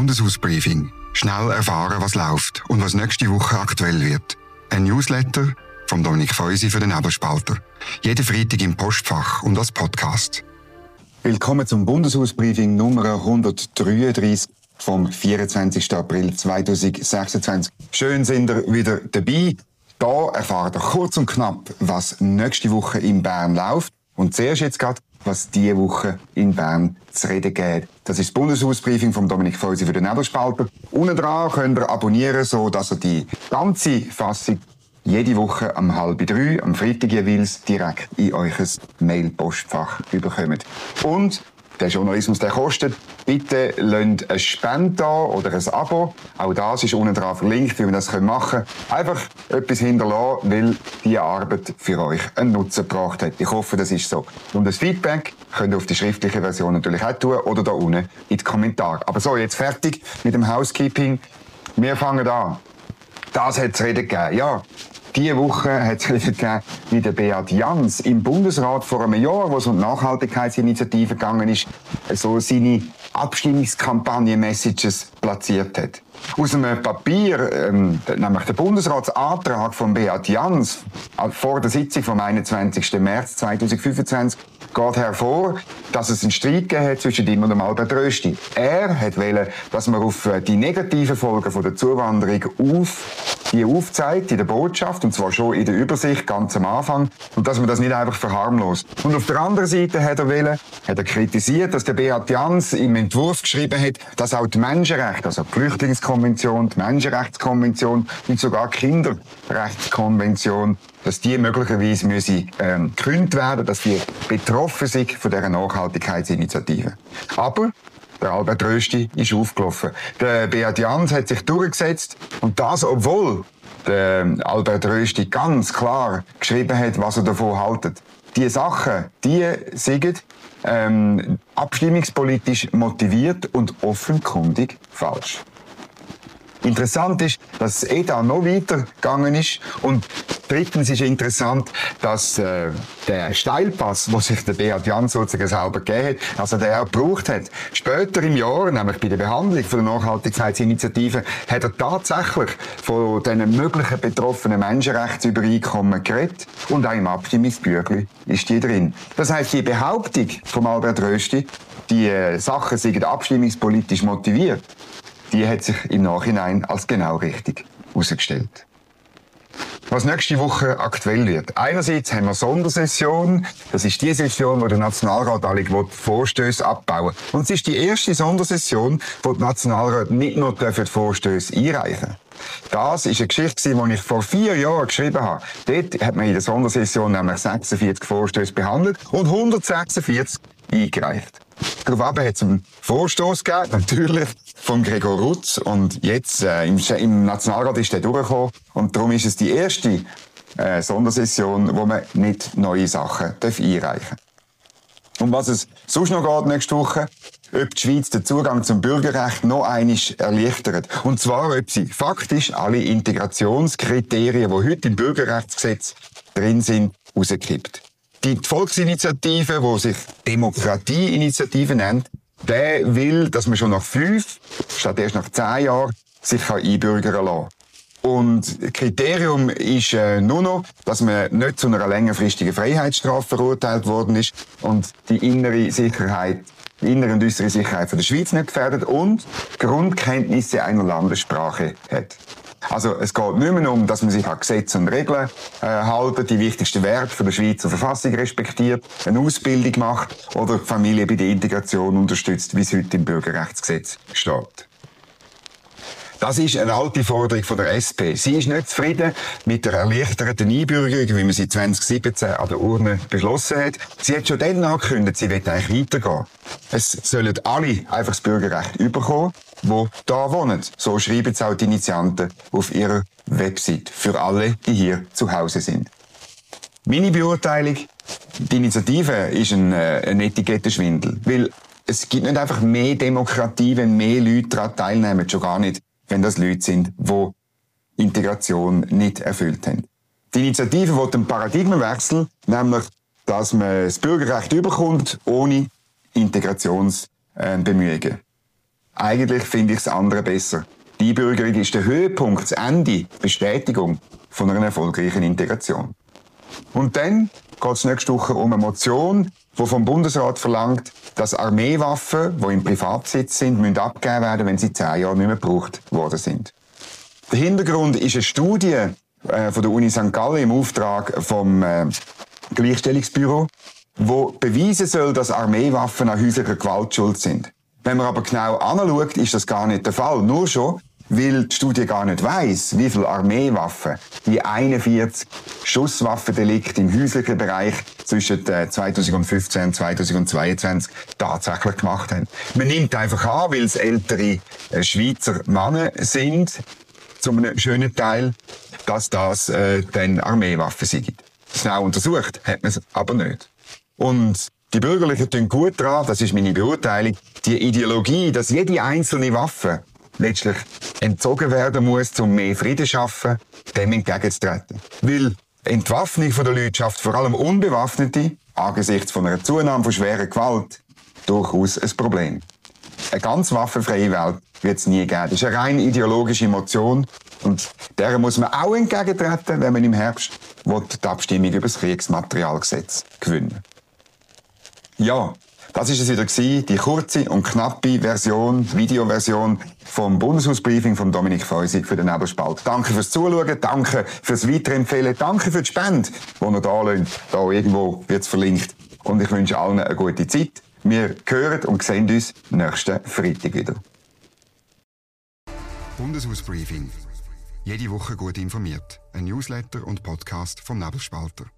Bundeshausbriefing. Schnell erfahren, was läuft und was nächste Woche aktuell wird. Ein Newsletter von Dominik Feusi für den Nebelspalter. Jeden Freitag im Postfach und als Podcast. Willkommen zum Bundeshausbriefing Nummer 133 vom 24. April 2026. Schön sind ihr wieder dabei. Da erfahrt ihr kurz und knapp, was nächste Woche in Bern läuft. Und zuerst jetzt gerade, was diese Woche in Bern zu reden geht. Das ist das Bundeshausbriefing von Dominik Feusi für den Nebelspalter. Unten dran könnt ihr abonnieren, so dass ihr die ganze Fassung jede Woche um 2:30, am Freitag jeweils, direkt in euer Mail-Postfach bekommt. Und der Journalismus, der kostet. Bitte lasst eine Spende da oder ein Abo. Auch das ist unten dran verlinkt, wie wir das machen können. Einfach etwas hinterlassen, weil diese Arbeit für euch einen Nutzen gebracht hat. Ich hoffe, das ist so. Und das Feedback könnt ihr auf die schriftliche Version natürlich auch tun oder da unten in die Kommentare. Aber so, jetzt fertig mit dem Housekeeping. Wir fangen an. Das hat es reden gegeben. Ja. Diese Woche hat es reden gegeben, wie der Beat Jans im Bundesrat vor einem Jahr, wo es um die Nachhaltigkeitsinitiative gegangen ist, so seine Abstimmungskampagne-Messages platziert hat. Aus einem Papier, nämlich der Bundesratsantrag von Beat Jans vor der Sitzung vom 21. März 2025, geht hervor, dass es einen Streit gegeben hat zwischen ihm und dem Albert Rösti. Er wollte, dass man auf die negativen Folgen von der Zuwanderung aufzeigt in der Botschaft, und zwar schon in der Übersicht, ganz am Anfang, und dass man das nicht einfach verharmlost. Und auf der anderen Seite hat er kritisiert, dass der Beat Jans im Entwurf geschrieben hat, dass auch die Menschenrechte, also die Flüchtlingskonvention, die Menschenrechtskonvention und sogar die Kinderrechtskonvention, dass die möglicherweise gekündigt werden, dass die betroffen sind von dieser Nachhaltigkeitsinitiative. Aber der Albert Rösti ist aufgelaufen. Der Beat Jans hat sich durchgesetzt, und das, obwohl der Albert Rösti ganz klar geschrieben hat, was er davon hält. Die Sachen, die sind abstimmungspolitisch motiviert und offenkundig falsch. Interessant ist, dass es da noch weiter gegangen ist, und drittens ist interessant, dass der Steilpass, den sich der Beat Jans sozusagen selber gegeben hat, also der auch gebraucht hat. Später im Jahr, nämlich bei der Behandlung von der Nachhaltigkeitsinitiative, hat er tatsächlich von diesen möglichen betroffenen Menschenrechtsübereinkommen geredet, und auch im Abstimmungsbüchlein ist die drin. Das heisst, die Behauptung von Albert Rösti, die Sachen seien abstimmungspolitisch motiviert, die hat sich im Nachhinein als genau richtig herausgestellt. Was nächste Woche aktuell wird. Einerseits haben wir Sondersession. Das ist die Session, wo der Nationalrat alle Vorstöße abbauen will. Und es ist die erste Sondersession, wo die Nationalräte nicht nur Vorstöße einreichen dürfen. Das ist eine Geschichte, die ich vor 4 Jahren geschrieben habe. Dort hat man in der Sondersession nämlich 46 Vorstöße behandelt und 146 eingereicht. Daraufhin hat es einen Vorstoß gegeben, natürlich, von Gregor Rutz. Und jetzt, im Nationalrat ist der durchgekommen. Und darum ist es die erste Sondersession, wo man nicht neue Sachen einreichen darf. Um was es sonst noch geht nächste Woche, ob die Schweiz den Zugang zum Bürgerrecht noch einmal erleichtert. Und zwar, ob sie faktisch alle Integrationskriterien, die heute im Bürgerrechtsgesetz drin sind, rauskippt. Die Volksinitiative, die sich Demokratieinitiative nennt, der will, dass man schon nach 5, statt erst nach 10 Jahren, sich einbürgern lassen kann. Und Kriterium ist nur noch, dass man nicht zu einer längerfristigen Freiheitsstrafe verurteilt worden ist und die innere und äußere Sicherheit von der Schweiz nicht gefährdet und Grundkenntnisse einer Landessprache hat. Also es geht nicht mehr um, dass man sich an Gesetze und Regeln hält, die wichtigsten Werte von der Schweizer Verfassung respektiert, eine Ausbildung macht oder die Familie bei der Integration unterstützt, wie es heute im Bürgerrechtsgesetz steht. Das ist eine alte Forderung von der SP. Sie ist nicht zufrieden mit der erleichterten Einbürgerung, wie man sie 2017 an der Urne beschlossen hat. Sie hat schon dann angekündigt, sie will eigentlich weitergehen. Es sollen alle einfach das Bürgerrecht bekommen, die da wohnen. So schreiben es auch die Initianten auf ihrer Website. Für alle, die hier zu Hause sind. Meine Beurteilung, die Initiative ist ein Etikettenschwindel. Weil es gibt nicht einfach mehr Demokratie, wenn mehr Leute daran teilnehmen, schon gar nicht, wenn das Leute sind, die Integration nicht erfüllt haben. Die Initiative will einen Paradigmenwechsel, nämlich, dass man das Bürgerrecht überkommt, ohne Integrationsbemühungen. eigentlich finde ich das andere besser. Die Einbürgerung ist der Höhepunkt, das Ende, die Bestätigung von einer erfolgreichen Integration. Und dann geht es nächste Woche um eine Motion, die vom Bundesrat verlangt, dass Armeewaffen, die im Privatbesitz sind, müssen abgegeben werden, wenn sie 10 Jahre nicht mehr gebraucht worden sind. Der Hintergrund ist eine Studie von der Uni St. Gallen im Auftrag vom Gleichstellungsbüro, wo beweisen soll, dass Armeewaffen an häuslicher Gewalt schuld sind. Wenn man aber genau anschaut, ist das gar nicht der Fall. Nur schon, weil die Studie gar nicht weiss, wie viele Armeewaffen die 41 Schusswaffendelikte im häuslichen Bereich zwischen 2015 und 2022 tatsächlich gemacht haben. Man nimmt einfach an, weil es ältere Schweizer Männer sind, zu einem schönen Teil, dass das dann Armeewaffen sind. Genau untersucht hat man es aber nicht. Und die Bürgerlichen tun gut daran, das ist meine Beurteilung, die Ideologie, dass jede einzelne Waffe letztlich entzogen werden muss, um mehr Frieden zu schaffen, dem entgegenzutreten. Weil Entwaffnung der Leute schafft vor allem Unbewaffnete, angesichts von einer Zunahme von schwerer Gewalt, durchaus ein Problem. Eine ganz waffenfreie Welt wird es nie geben. Das ist eine rein ideologische Motion und der muss man auch entgegentreten, wenn man im Herbst die Abstimmung über das Kriegsmaterialgesetz gewinnen will. Ja, das ist es wieder gewesen, die kurze und knappe Version, Videoversion vom Bundeshausbriefing von Dominik Feusig für den Nebelspalt. Danke fürs Zuschauen, danke fürs Weiterempfehlen, danke für die Spende, die ihr da lasst. Da irgendwo wird es verlinkt. Und ich wünsche allen eine gute Zeit. Wir hören und sehen uns nächsten Freitag wieder. Bundeshausbriefing. Jede Woche gut informiert. Ein Newsletter und Podcast vom Nebelspalter.